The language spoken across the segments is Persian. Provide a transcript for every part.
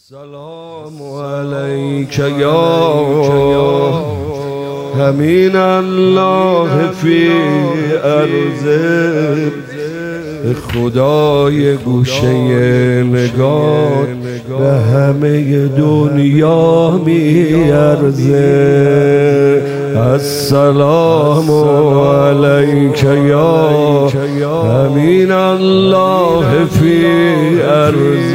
السلام عليك يا امين الله فی ارض خدای گوشه نگاه به همه دنیا میارزه. السلام علیک یا امین الله فی ارض.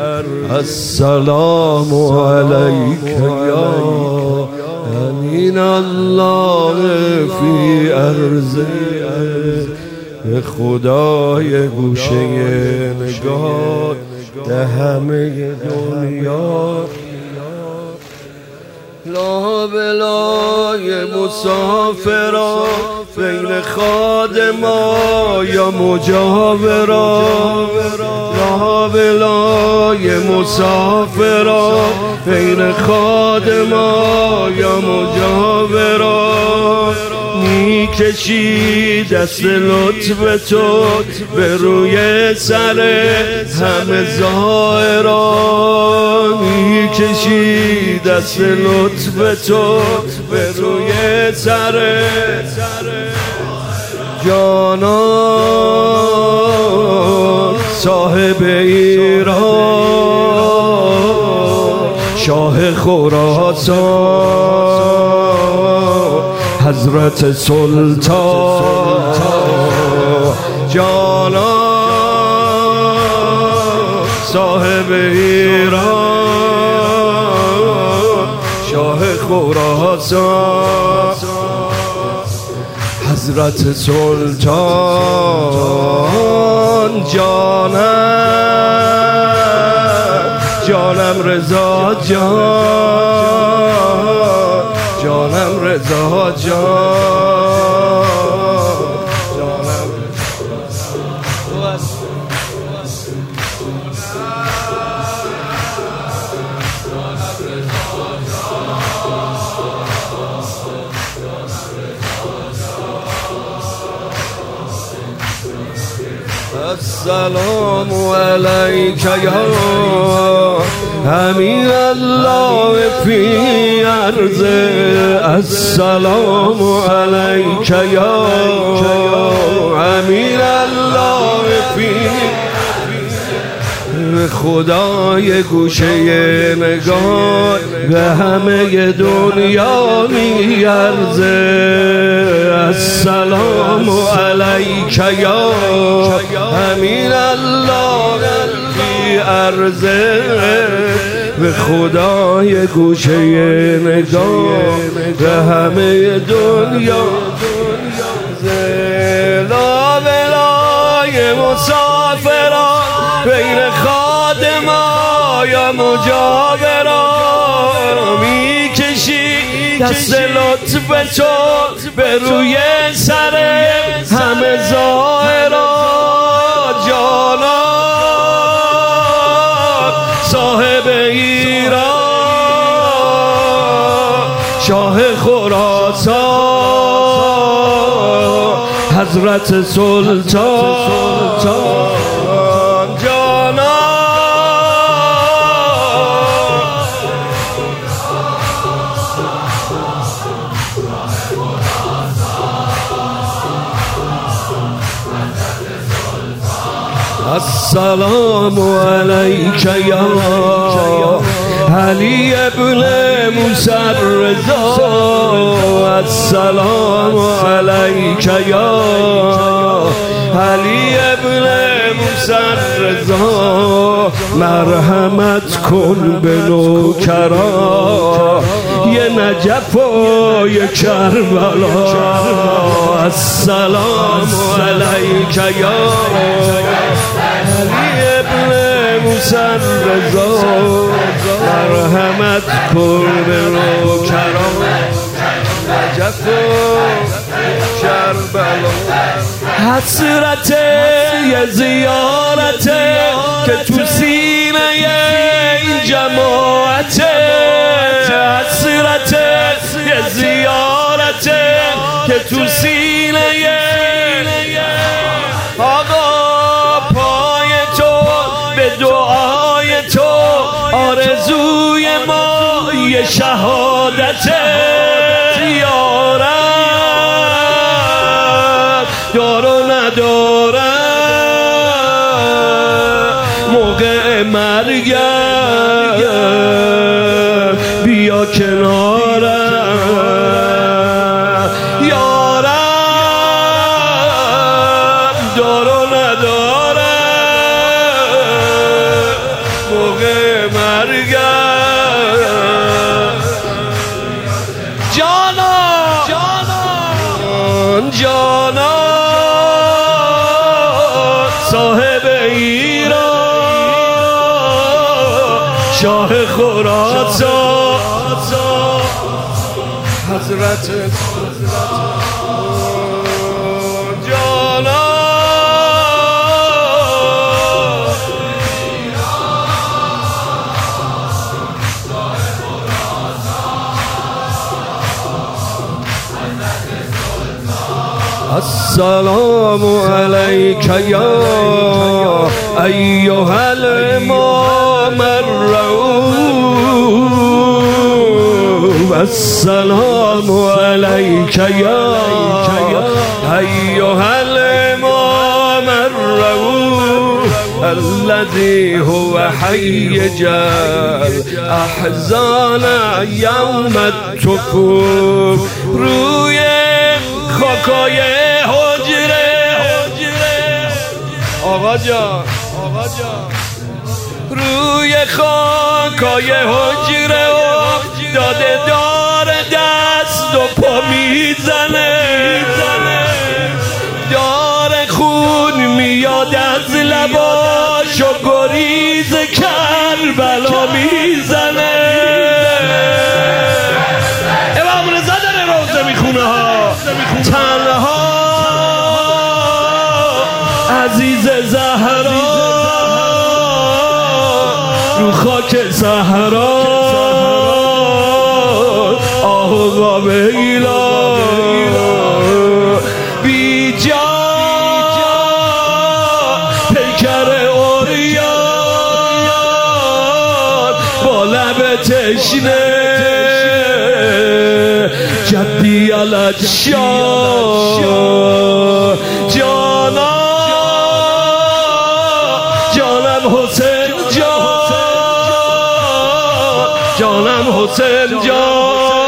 السلام علیک یا امین الله فی ارض خدای گوشه نگاه ده همه دنیا. لا بلای مسافرا بین خادما یا مجاورا، لا بلای مسافرا بین خادما یا مجاورا. میکشی دست لطف تو به روی سر همه زائران، میکشی دست لطف تو به روی سر جانان. صاحب ایران شاه خراسان حضرت سلطان جانان. صاحب ایران شاه خراسان حضرت سلطان جانم رضا جان، جانم رضا جان، جانم السلام علیک یا امین الله فی ارض. السلام علیک یا امین الله فی خدای گوشه نگاه به همه دنیا میارزه. السلام علیک یا امین الله فی ارض به خدای گوشه نگاه به همه دنیا. لا بلای مسافران بین خادما یا مجاورا، میکشی دست لطف تو به روی سر همه زائرا جانان. صاحب ایران شاه خراسان حضرت سلطان جانان. السلام علیک یا علی ابن موسی الرضا. السلام علیک یا علی ابن موسی الرضا. مرحمت کن به نوکران یه نجف و یه کربلا. السلام علیک یا علی ابن موسی الرضا. مرحمت کن به نوکران نجف و کربلا. حسرت یه زیارته که تو سینه این جماعته. حسرت یه زیارته که تو سینه آقا. پای تو به دعای تو آرزو آرزوی ما یه شهادت یارم دار و ندارم موقع مرگم بیا کنارم یارم دار و ندارم موقع مرگم جانان صاحب ایران شاه خراسان حضرت جانان السلام علیک یا ایها الامام الرؤوف السلام علیک یا ایها الامام الرؤوف الذي هو حيج الاحزان يوم التفوف روی خاکای حجره آقا جان روی خاکای حجره داده دار دست و پا میزنه دار خون میاد از لباش و گریز کربلا میزنه امام رضا داره روزه میخونه ها تنها عزیز زهرا رو خاک صحرا آه و قابیلا بی جا پیکر اوریان با لب تشنه جدی علت شاه جانم حسین جان جانم حسین جان